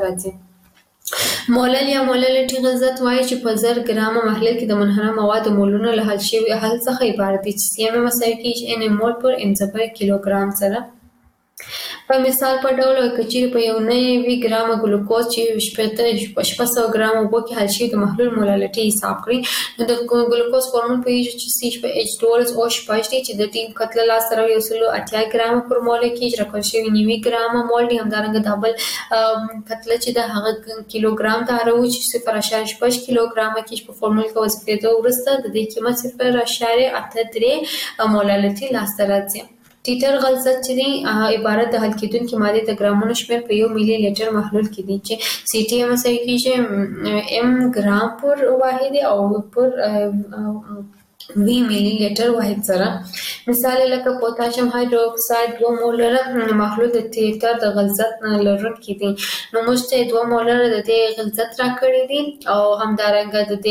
Speaker 12: راځي. مولل یا مولالټي غلظت وایي چې په زر ګرامه محلول کې د منحنه مواد مولونه له حل شوي حل څخه عبارت دي چې سی ام مساوي کېږي ان مول پر ان ضرب کیلوګرام سره. په مثال په ډول که چیرې په یو نوي ګرامه ګلوکوز چې شپږ سوه ګرامه اوبو کې حل شوي د محلول مولالټي حساب کړئ نو د ګلوکوز فورمول پوهېږو چې سی په ایچ دولس او شپږ دی چې د دې کتله لاسته راوړي یو سل اتیا ګرامه پر مول کېږي. راکول شوي نوي ګرامه مول دي. همدارنګه دا بل کتله چې د هغه کیلوګرام ته اړوو چې صفر اعشاریه شپږ کیلوګرامه کېږي. په فورمول کې وضع کېدو وروسته د دې قیمت صفر اعشاریه اته درې مولالټي لاسته راځي. ټیټر غلظت چې دی عبارت د حل کېدونکې مادې د ګرامونو شمېر په یو ملي لیټر محلول کې دی چې سی ټي مساوي کېږي ام ګرام پر واحد او پر وی ملي لیټر واحد سره. مثال لکه پوتاشیم هایدروکساید دوه مولره محلول د ټیټر د غلظت لرونکی دی. نو موږ ته دوه مولره د دې غلظت راکړی دي او همدارنګه د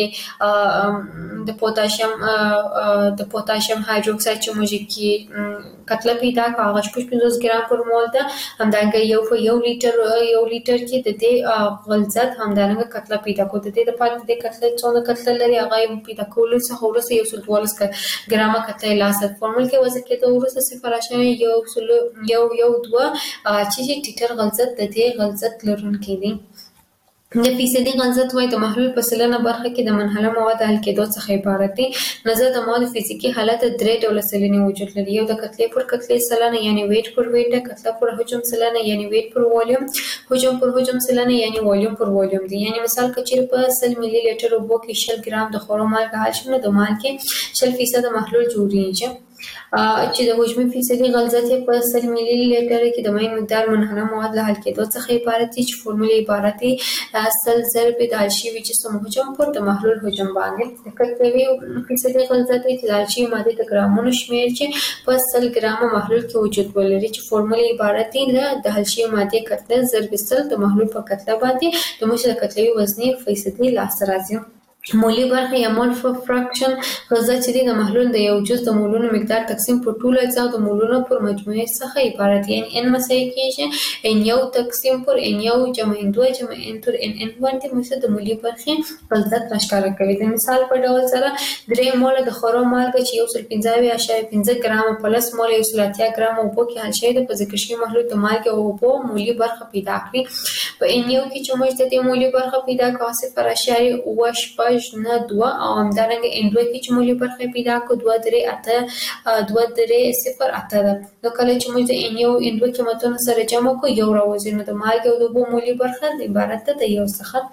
Speaker 12: دې د پوتاشیم د پوتاشیم هایدروکساید چې موږ کې کتله پیدا کړه هغه شپږ پنځوس ګرام پر مول ده. همدارنګه یو په یو لیټر یو لیټر کې د دې غلظت همدارنګه کتله پیدا کړو. د دې لپاره د دې کتله څونه کتله لري هغه پیدا کولو څخه وروسته یو سل دولس ګرامه کتله لاسته فورمول کې وضع کېدو وروسته صفر اعشاریه یو سل یو یو دوه چې ټیټر غلظت د دې غلظت لرونکی دی. د فیصدي غلظت وایي د محلول په سلنه برخه کې د منحله مواد حل کېدو څخه عبارت دی. نظر د موادو فزیکي حالت درې ډوله سلنې وجود لري. یو د کتلې پر کتلې سلنه یعنی ویټ پر ویټ ده. کتله پر حجم سلنه یعنی ویټ پر والیوم. حجم پر حجم سلنه یعنی والیوم پر والیوم دی. یعنی مثال که چیرې په سل ملي لیټر اوبو کې شل ګرام د خورو مالګه حل شي نو د مالګې شل فیصده محلول جوړیږي. چې د حجمي فیصدي غلظت یې په سل ملي لیټر کې د مایع مقدار منحنه مواد له حل کېدو څخه عبارت دی چې فورمول عبارت دی سل ضرب د حل شوي جسم حجم پر د محلول حجم باندې. د کتلوي فیصدي غلظت دی چې د حل شوي مادې د ګرامونو شمېر چې په سل ګرامه محلول کې وجود ولري چې فورمول عبارت دی د حل شوي مادې کتله ضرب سل د محلول په کتله باندې د موږ د کتلوي وزنې فیصدي لاسته راځي. مولی برخه یا مول فراکشن غذا چې د محلول د یو جز د مولونو مقدار تقسیم په ټوله اجزا د مولونو پر مجموعه څخه عبارت دی. ان مساوي کېږي ان یو تقسیم پر ان یو جمع ان دوه جمع ان تر ان ان باندې موږ د مولی برخه غلطت راښکاره کوي. د مثال په ډول سره درې موله د خورو مالګه چې یو سل پنځه اویا اعشاریه پنځه ګرامه پلس موله یو سل اتیا ګرامه اوبو کې حل شوی د په ذکر شوي محلول د مالګې او اوبو مولی برخه پیدا کړي. په ان یو کې چې موږ د دې مولی برخه پیدا کړو صفر اعشاریه اوه شپږ نه دوه او همدارنګه ان دوه کې چې مولی برخه پیدا کړو دوه درې اته دوه درې صفر اته ده. نو کله چې موږ د ان یو ان دوه قیمتونه سره جمع کړو یو راوځي نو د مالګې او د اوبو مولی برخه عبارت ده د یو څخه.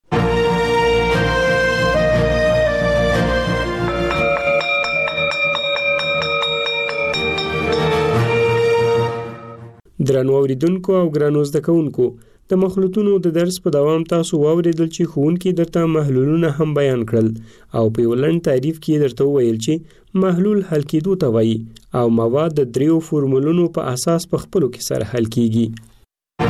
Speaker 11: درنو اوریدونکو او ګرانو زده کوونکو د مخلوطونو د درس په دوام تاسو واوریدل چې ښوونکي درته محلولونه هم بیان کړل او په یو لنډ تعریف کې درته وویل چې محلول حل کېدو ته وایي او مواد د دریو فورمولونو په اساس په خپلو کې سره حل کیږي.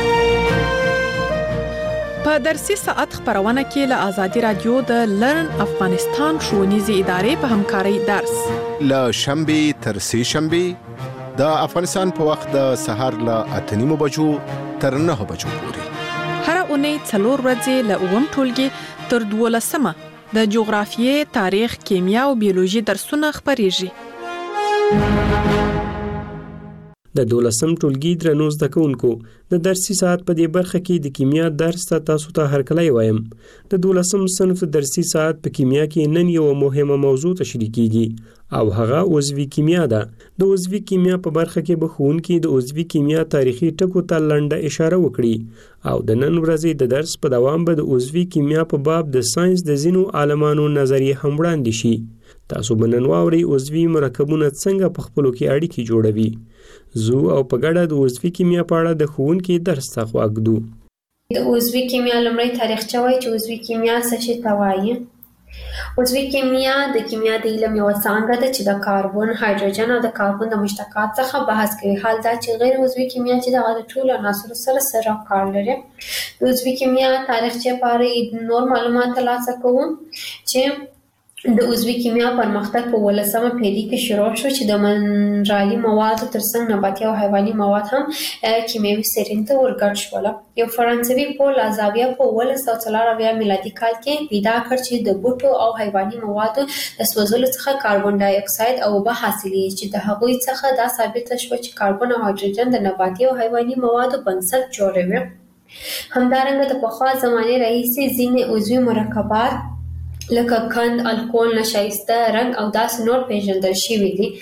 Speaker 4: په درسي ساعت خبرونه کې له آزادي رادیو د لرن افغانستان ښوونیزې ادارې په همکارۍ درس
Speaker 13: له شنبې تر سې شنبې د افغانستان په وخت د سهار له اته نیمو بجو تر نهه بجو پورې
Speaker 4: هر اونۍ څلور ورځې له اووم ټولګي تر دولسمه د جغرافیې، تاریخ، کیمیا او بیولوژي درسونه خپریږي.
Speaker 11: د دولسم ټولګي درنو زده کوونکو د درسي ساعت په دې برخه کې د کیمیا درس ته تاسو ته هرکلی وایم. د دولسم صنف درسي ساعت په کیمیا کې نن یو مهمه موضوع تشریح کیږي او هغه عضوي کیمیا ده. د عضوي کیمیا په برخه کې به ښوونکي د عضوي کیمیا تاریخي ټکو ته لنډه اشاره وکړي او د نن ورځې د درس په دوام به د عضوي کیمیا په باب د ساينس د ځینو عالمانو نظریې هم وړاندې شي. تاسو به نن واورئ عضوي مرکبونه څنګه په خپلو کې اړیکې جوړوي. زو او په ګډه د عضوي کیمیا په اړه د ښوونکي درس ته غوږ ږدو.
Speaker 12: د عضوي کیمیا لومړی تاریخچه وایي چې عضوي کیمیا څه شي ته وایي. عضوي کیمیا د کیمیا د علم یوه څانګه ده چې د کاربن، هایدروجن او د کاربن د مشتقات څخه بحث کوي. حال دا چې غیر عضوي کیمیا چې دغه د ټولو عناصرو سره سره کار لري. د عضوي کیمیا تاریخچه په اړه نور معلومات ترلاسه کوو چې د عضوي کیمیا پرمختګ په ولسمه پیړۍ کې شروع شو چې د منرالي موادو ترڅنګ نباتي او حیواني مواد هم کیمیاوي سرین ته ورګډ شول. یو فرانسوي پول لازاویه په اوولس سوه څلور اویا میلادي کال کې پیدا کړ چې د بوټو او حیواني موادو د سوځولو څخه کاربن ډای اکساید او اوبه حاصلېږي چې د هغوی څخه دا ثابته شوه چې کاربن او هایدروجن د نباتي او حیواني موادو بنسټ جوړوي. همدارنګه د پخوا زمانې راهیسې ځینې عضوي مرکبات لکه قند، الکول، نشایسته، رنګ او داسې نور پیژندل شوي دي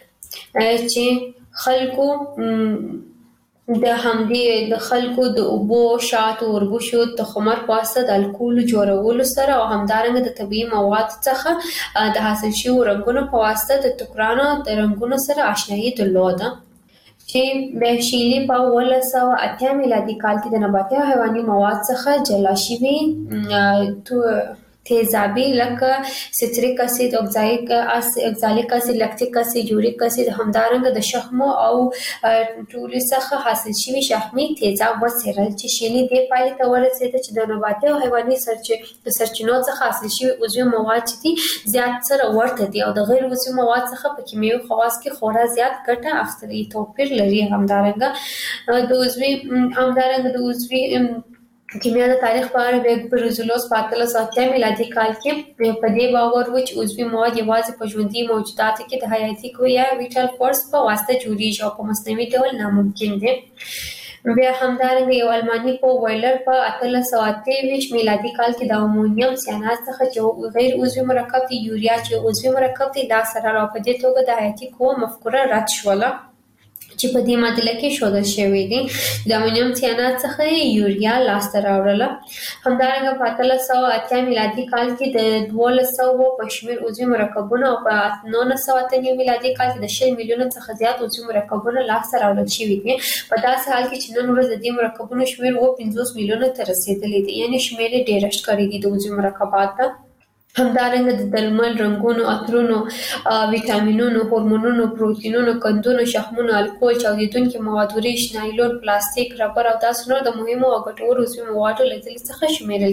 Speaker 12: چې خلکو د همدې د خلکو د اوبو، شاتو، وربشو، تخمر په واسطه د الکول جوړولو سره او همدارنګه د طبیعي موادو څخه د حاصل شویو رنګونو په واسطه د ټوکرانو د رنګونو سره آشنایي درلوده چې د شیلي په اوولس سوه اتیا میلادي کال کې د نباتي او حیواني مواد څخه جلا شوي تیزابي لکه سټریک اسید، اکزالیک اسید، لکټیک اسید، یوریک اسید، همدارنګه د شحمو او ټولو څخه حاصل شوي شحمي تیزاب وڅېړل چې شیلي دې پایلې ته ورسېده چې د نباتي او حیواني سرچینو څخه حاصل شوي عضوي مواد چې دي زیات سره ورته دي او د غیر عضوي مواد څخه په کیمیاوي خواص کې خورا زیات ګټه اخیستلي توپیر لري. همدارنګه د عضوي همدارنګه د عضوي کیمیا د تاریخ په اړه د برزولوس په اتلس سوه اتیا میلادي کال کې په دې باور و چې عضوي مواد یوازې په ژوندي موجوداتو کې د حیاتي قوې یا ویټال فورس په واسطه جوړیږي او په مصنوعي ډول ناممکن دي. بیا همدارنګه یو الماني په ویلر په اتلس سوه اته ویشت میلادي کال کې د امونیم سیانات څخه چې غیر عضوي مرکب دی یوریا چې عضوي مرکب دی لاس سره راو په دې توګه د حیاتي قوې مفکوره رد شوله چې په دې معادله کې ښودل شوی دی. د امونیم سیانات څخه یوریا لاسته راوړله. همدارنګه په اتلس سوه اتیا میلادي کال کې د دولس سوو په شمېر عضوي مرکبونه او په نولس سوه اته نوي میلادي کال کې د شل میلیونه څخه زیات عضوي مرکبونه لاسته راوړل شوي دي. په داسې حال کې چې نن ورځ د دې مرکبونو شمېر اووه پنځوس میلیونه ته رسېدلی دی، یعنې شمېر یې ډېرښت کړی دی د عضوي مرکباتو. همدارنګه د درمل، رنګونو، عطرونو، ویټامینونو، هورمونونو، پروتینونو، قندونو، شحمونو، الکول، چاودیدونکي مواد، وریښ، نایلون، پلاستیک، ربر او داسې نور د مهمو او ګټورو عضوي موادو له ډلې څخه شمیرل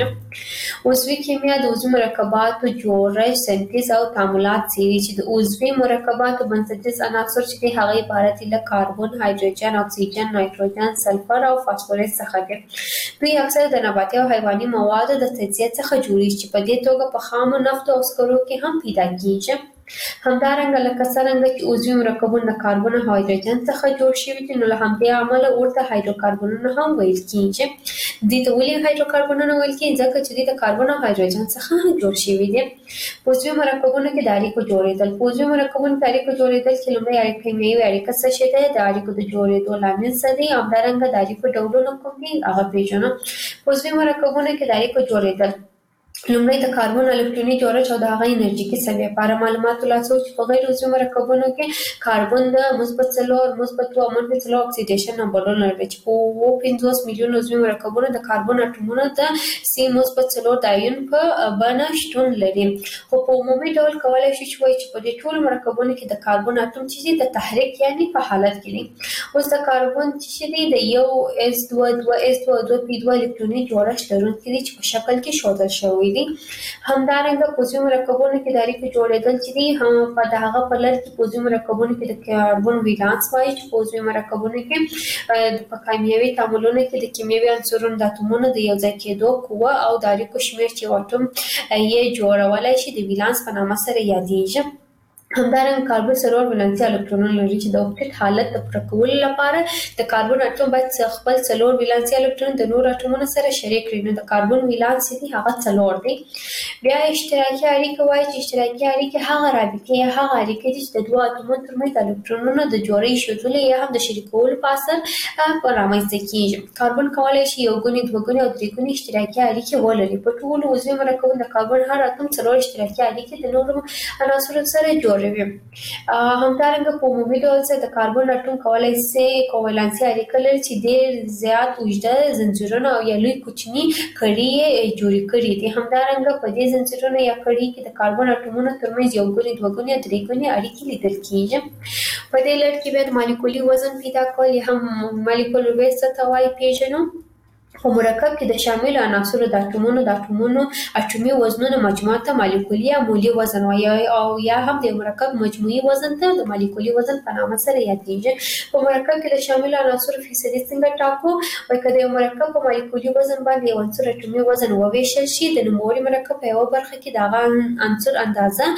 Speaker 12: کیږي. عضوي کیمیا د عضوي مرکباتو جوړښت، سنتیز او تعاملات څیړي چې د عضوي مرکباتو بنسټیز عناصر چې دي هغه عبارت دي له کاربن، هایدروجن، اکسیجن، نایتروجن، سلفر او فاسفورس څخه دي. دوی اکثر د نباتي او حیواني موادو د تجزیه څخه جوړیږي چې په دې توګه په خامو نفتو او سکرو کې هم پیدا کیږي. همدارنګه لکه څرنګه چې عضوي مرکبونه د کاربن او هایدروجن څخه جوړ شوي دي، نو له همدې امله ورته هایدروکاربنونه هم ویل کیږي. دوی ته ولې هایدروکاربنونه ویل کیږي؟ ځکه چې دوی د کاربن او هایدروجن څخه جوړ شوي دي. په عضوي مرکبونو کې د اړیکو جوړېدل په عضوي مرکبونو کې اړیکو جوړېدل چې لومړی اړیکه کیمیاوي اړیکه څه شی دی، د اړیکو د جوړېدو لامل څه دی، همدارنګه د اړیکو ډولونه کوم دي هغه پېژنو. په عضوي مرکبونو کې د اړیکو جوړېدل لومړی د کاربن الکتروني جوړښت او د هغه انرژیکي سویې لپاره معلومات ترلاسه چې په غیر عضوي مرکبونو کې کاربن د مثبت څلور، مثبت دوه او منفي څلور اکسیډیشن نمبرونه لري چې په اووه پنځوس میلیون عضوي مرکبونو د کاربن اټومونه د سی مثبت څلور د آیون په بڼه شتون لري. خو په عمومي ډول کولی شو چې وایي چې په دې ټولو مرکبونو کې د کاربن اټوم چې د تحریک یعنی په حالت کې دي. اوس د کاربن چې دی د یو اس دوه، دوه اس دوه، دوه پی دوه الکتروني جوړښت لرونکي دي چې په شکل کې ښودل شوی دي. همدارنګه په عضوي مرکبونو کې د اړیکو جوړېدل چې دي هم په د هغه په لړ کې په عضوي مرکبونو کې د کاربن ولانس وایي چې په عضوي مرکبونو کې په کیمیاوي تعاملونو کې د کیمیاوي عنصرونو د اتومونو د یو ځای کېدو قوه او د اړیکو شمېر چې یو اټوم یې جوړولی شي د ولانس په نامه سره یادېږي. همدارنګه کاربن څلور ولانسي الکترونونه لري چې د اوکټیت حالت د پوره کولو لپاره د کاربن اټوم باید خپل څلور ولانسي الکترون د نور اټومونو سره شریک کړي. نو د کاربن ولانس دی هغه څلور دی. بیا اشتراکي اړیکه وایي چې اشتراکي اړیکې هغه رابطې یا هغه اړیکې دي چې د دوه اتومونو ترمنځ د الکترونونو د جوړې ایښودلو یا هم د شریکولو په اثر رامنځته کیږي. کاربن کولی شي یو ګونې، دوه ګونې او درې ګونې اشتراکي اړیکې ولري. په ټولو عضوي مرکبونو د کاربن هر اتوم څلور اشتراکي اړیکې د نورو عناصرو سره جوړ همدارنګه په عمومي ډول سره د کاربن اټوم کولی شي کوولانسي اړیکه لري چې ډېر زیات اوږده زنځیرونه او یا لوی کوچني کړي یې جوړې کړي دي. همدارنګه په دې زنځیرونو یا کړي کې د کاربن اټومونو ترمنځ یو ګونې، دوه ګونې او درې ګونې اړیکې لیدل کیږي. په دې لړ کې بیا د مالیکولي وزن پیدا کول یا هم مالیکولر ویټ څه ته وایي پېژنو. په مرکب کې د شاملو عناصرو د اټومونو د اټومونو اټومي وزنونو مجموعه ته مالیکولي یا مولي وزن وایي او یا هم د مرکب مجموعي وزن ته د مالیکولي وزن په نامه سره یادېږي. په مرکب کې د شاملو عناصرو فیصدي څنګه ټاکو؟ وایي که د یو مرکب په مالیکولي وزن باندې یو عنصر اټومي وزن وویشل شي، د نوموړي مرکب په یوه برخه کې د هغه عنصر اندازه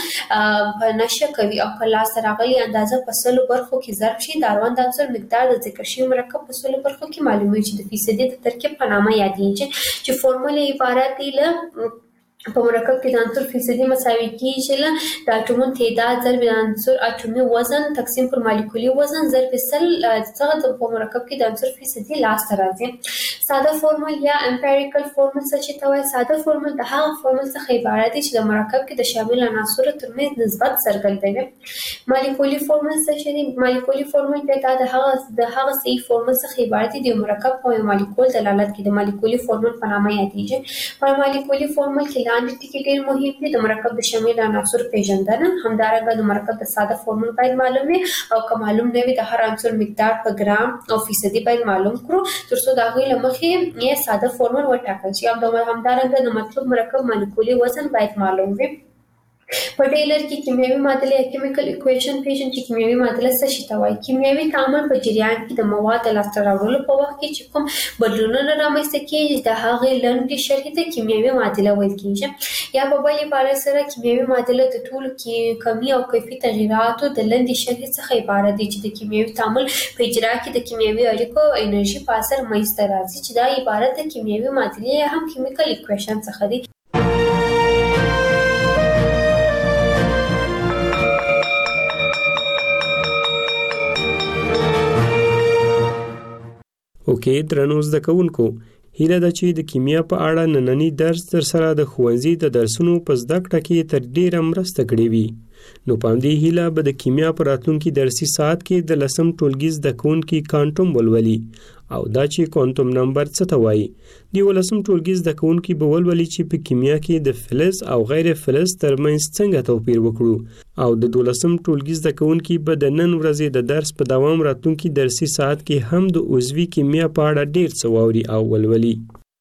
Speaker 12: په نښه کوي او که لاسته راغلې اندازه په سلو برخو کې ضرب شي، د اړوند عنصر مقدار د ذکر شوي مرکب په سلو برخو کې معلومیږي چې د فیصدي د ترکیب په نامه یادېږي چې فورمول یې عبارت دی له په مرکب کې د عنصر فیصدي مساوي کیږي له د اټومونو تعداد ضرب د عنصر اټومي وزن تقسیم پر مالیکولي وزن ضرب سل څخه په مرکب کې د عنصر فیصدي لاسته راځي. ساده فورمول یا امپیریکل فورمول څه چې ته وایي؟ ساده فورمول د هغه فورمول څخه عبارت دی چې د مرکب کې د شامل عناصرو ترمنځ نسبت څرګندوي. مالیکولي فورمول څه شی دی؟ مالیکولي فورمول بیا د هغه د هغه صحیح فورمول څخه عبارت دی د مرکب په مالیکول دلالت کوي. د مالیکولي فورمول په نامه یادېږي. په مالیکولي فورمول کې لاندې ټکي ډېر مهم دي. د مرکب د شامل عناصرو پیژندنه، همدارنګه د مرکب د ساده فورمول باید معلوم وي او که معلوم نه وي د هر عنصر مقدار په ګرام او فیصدي باید معلوم کړو تر څو د هغوی له مخې یې ساده فورمول وټاکل شي. همدارنګه د مطلوب مرکب مالیکولي وزن باید معلوم وي. په دې لړ کې کیمیاوي معادله یا کیمیکل ایکویشن پیژنو چې کیمیاوي معادله څه شي ته وایي. کیمیاوي تعامل په جریان کې د مواد د لاسته راوړلو په وخت کې چې کوم بدلونونه رامنځته کېږي د هغې لنډې شرحې ته کیمیاوي معادله ویل کېږي. یا په بل عبارت سره کیمیاوي معادله د ټولو کمي او کیفي تغییراتو د لنډې شرحې څخه عبارت دی چې د کیمیاوي تعامل په اجرا کې د کیمیاوي اړیکو انرژي په اثر منځته راځي چې دا عبارت د کیمیاوي معادلې یا هم کیمیکل ایکویشن څخه دی.
Speaker 11: اوکې درنو زده کوونکو، هیله ده چې د کیمیا په اړه نننی درس تر سره د ښوونځي د درسونو په زده کړه کې تر ډیره مرسته کړې وي. نو په همدې هیله به د کیمیا په راتلونکي درسي ساعت کې د لسم ټولګي زده کوونکي کوانټم ولولي او دا چې کوانټم نمبر څه ته وایي. د یولسم ټولګي زده کوونکي به ولولي چې په کیمیا کې د فلز او غیر فلز ترمنځ څنګه توپیر وکړو او د دولسم ټولګي زده کوونکي به د نن ورځې د درس په دوام راتلونکي درسي ساعت کې هم د عضوي کیمیا په اړه ډیر څه واوري او ولولي.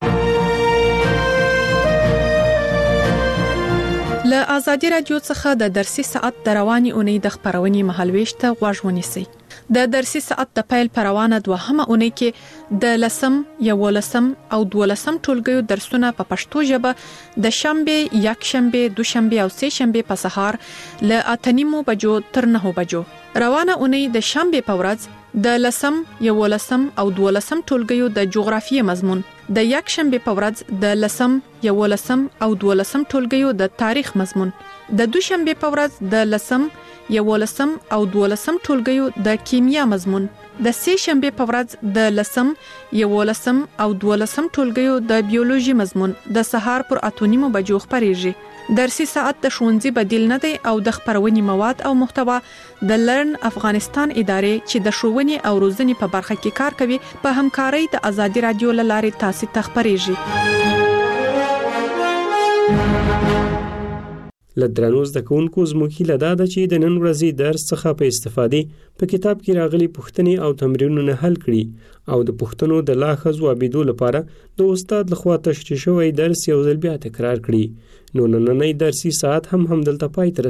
Speaker 4: له آزادي رادیو څخه د درسي ساعت د رواني اونۍ د خبرونې مهالويش ته غوږ ونیسئ. د درسي ساعت د پیل پروانه دوهمه اونۍ کې د لسم، یولسم او دولسم ټولګیو درسونه په پښتو ژبه د شنبه، یکشنبه، دوشنبه او سه شنبه په سهار له اته نیمو بجو تر نهو بجو. روانه اونۍ د شنبه په ورځ د لسم، یولسم او دولسم ټولګیو د جغرافیې مضمون، د یکشنبه په ورځ د لسم، یولسم او دولسم ټولګیو د تاریخ مضمون، د دوشنبه په ورځ د لسم، یولسم او دولسم ټولګیو د کیمیا مضمون، د سه شنبه په ورځ د لسم، یولسم او دولسم ټولګیو د بیولوژي مضمون د سهار پر اته نیمو بجو خبرېږي. درسي ساعت د ښوونځي بدیل نه دی او د خبرونې مواد او محتوا د لرن افغانستان ادارې چې د ښوونې او روزنې په برخه کې کار کوي په همکارۍ د آزادي رادیو له لارې تاسو ته خبرېږي.
Speaker 11: لدرانو زده کوونکو زموږ هیله دا ده چې د نن ورځې درس څخه په استفادې په کتاب کې راغلي پوښتنې او تمرینونه حل کړي او د پوښتنو د لا ښه ځوابېدو لپاره د استاد لخوا تشریح شوی درس یو ځل بیا تکرار کړي. نو نننی درسي ساعت هم همدلته پای ته